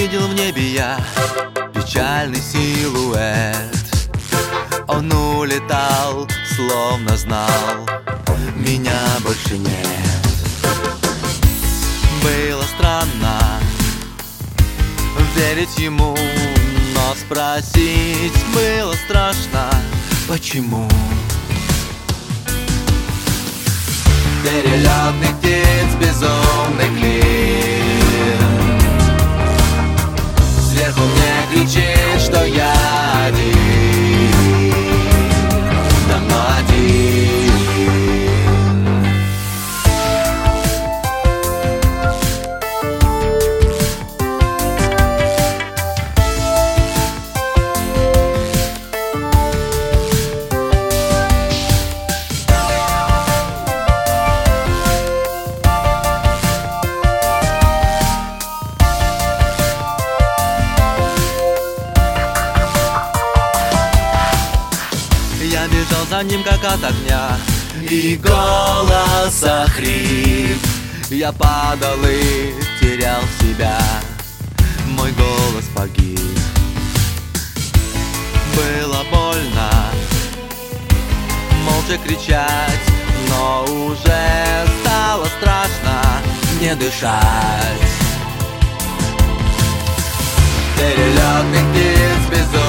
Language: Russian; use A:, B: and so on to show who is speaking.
A: Видел в небе я печальный силуэт. Он улетал, словно знал, меня больше нет. Было странно верить ему, но спросить было страшно, почему. Перелетных птиц безумный клин сверху мне кричит, что я один, давно один. Я бежал за ним, как от огня, и голоса хрип. Я падал и терял себя, мой голос погиб. Было больно молча кричать, но уже стало страшно не дышать. Перелетных птиц безумных